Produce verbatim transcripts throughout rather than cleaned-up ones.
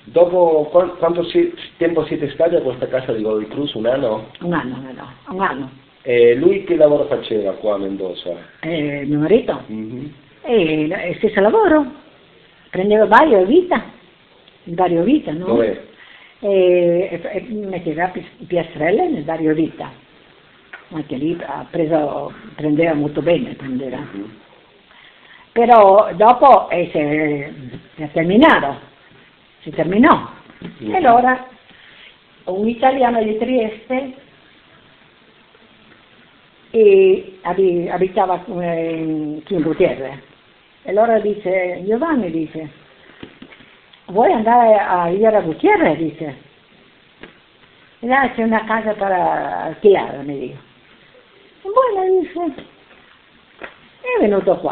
Dopo qu- quanto si- tempo siete stati a questa casa di Godoy Cruz? Un anno? Un anno, no, un anno. E lui che lavoro faceva qua a Mendoza? Eh, mio marito? Mm-hmm. E il stesso lavoro, prendeva vario vita, il vario vita, no? Dov'è? E, e metteva pi- piastrelle nel vario vita, anche lì ha preso, prendeva molto bene, prendeva. Mm-hmm. Però dopo eh, si, si è terminato, si terminò. Mm-hmm. E allora un italiano di Trieste e abi- abitava eh, in Kim Gutierre. E allora dice, Giovanni dice, vuoi andare a Riviera Gutierre? Dice, e là c'è una casa per alquilare, mi dico. E buona, dice, è venuto qua.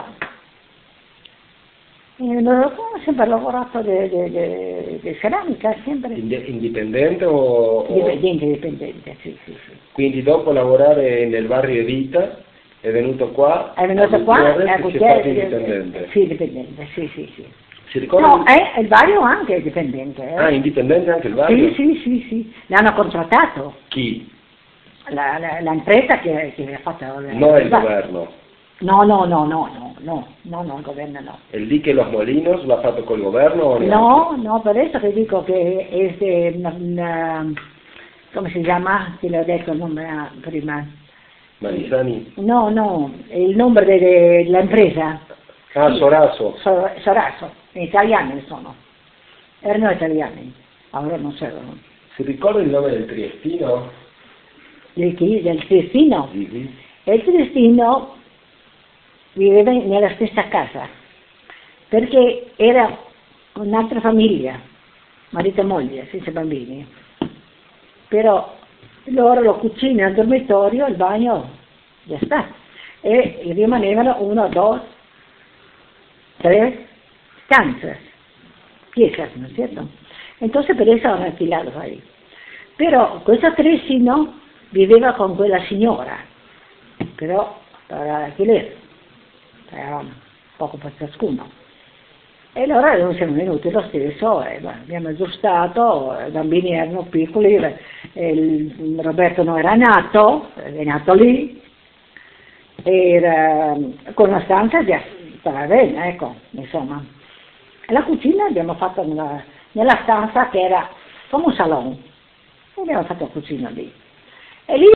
È venuto qua, ha sempre lavorato di ceramica, sempre. Inde- indipendente o, o... Dipendente, dipendente, sì, sì, sì. Quindi dopo lavorare nel barrio Evita è venuto qua, È venuto a qua, Gutierrez, a e si è Gutierre, fatto indipendente. sì, dipendente, sì, sì, sì. Si ricorda? No, è, il Vario anche è dipendente. Eh. Ah, indipendente anche il barrio? Sì, sì, sì, sì. L'hanno contrattato, Chi? la, la, l'impresa che, che ha fatto... No è il governo. No, no, no, no, no, no, no, no, il governo no. El dique Los Molinos l'ha fatto col governo o neanche? No, no, per adesso che dico che è de, una, una, come si chiama? Ti l'ho detto il nome prima. Marisani? No, no, è il nome de, de, dell'impresa. Ah, Sì. Soraso. So, Soraso, italiani sono. Erano italiani, ora non so. Si ricorda il nome del triestino? Del, del Triestino? Mm-hmm. Il Triestino viveva nella stessa casa, perché era un'altra famiglia, marito e moglie, senza bambini. Però loro lo cucinano al dormitorio, il bagno, già sta. E rimanevano uno, due, tre stanze, piezas, ¿no es cierto? Entonces per eso hanno alquilato ahí. Però questo Triestino viveva con quella signora, però para alquiler. Eravamo poco per ciascuno. E allora noi siamo venuti lo stesso, e, beh, abbiamo aggiustato, i bambini erano piccoli, e il, Roberto non era nato, è nato lì, era, con una stanza già stava bene, ecco, insomma. E la cucina abbiamo fatto nella, nella stanza che era come un salone, e abbiamo fatto la cucina lì. E lì